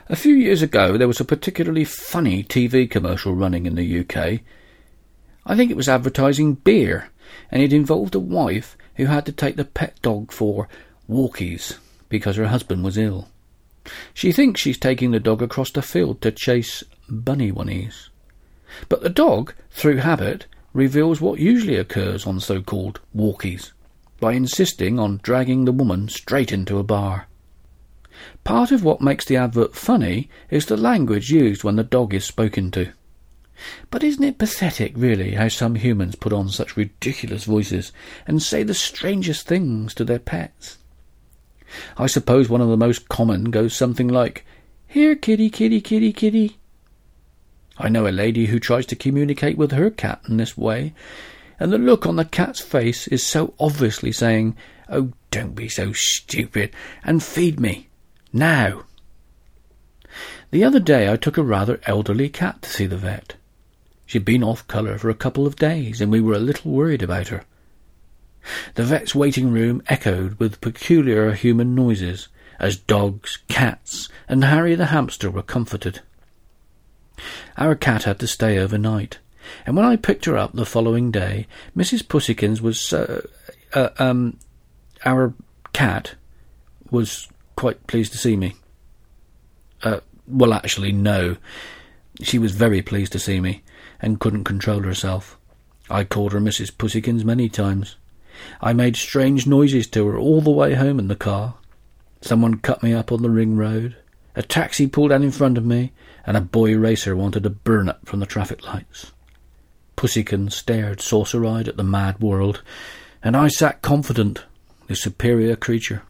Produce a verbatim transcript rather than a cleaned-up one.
A few years ago there was a particularly funny T V commercial running in the U K. I think it was advertising beer, and it involved a wife who had to take the pet dog for walkies because her husband was ill. She thinks she's taking the dog across the field to chase bunny-wunnies. But the dog, through habit, reveals what usually occurs on so-called walkies by insisting on dragging the woman straight into a bar. Part of what makes the advert funny is the language used when the dog is spoken to. But isn't it pathetic, really, how some humans put on such ridiculous voices and say the strangest things to their pets? I suppose one of the most common goes something like, "Here, kitty, kitty, kitty, kitty." I know a lady who tries to communicate with her cat in this way, and the look on the cat's face is so obviously saying, "Oh, don't be so stupid, and feed me, now." The other day I took a rather elderly cat to see the vet. She'd been off colour for a couple of days, and we were a little worried about her. The vet's waiting room echoed with peculiar human noises, as dogs, cats, and Harry the hamster were comforted. Our cat had to stay overnight, and when I picked her up the following day, Missus Pussykins was, uh, uh, um, our cat was quite pleased to see me. Uh, well, actually, no. She was very pleased to see me, and couldn't control herself. I called her Missus Pussykins many times. I made strange noises to her all the way home in the car. Someone cut me up on the ring road. A taxi pulled out in front of me, and a boy racer wanted to burn up from the traffic lights. Pussykins stared saucer-eyed at the mad world, and I sat confident, the superior creature.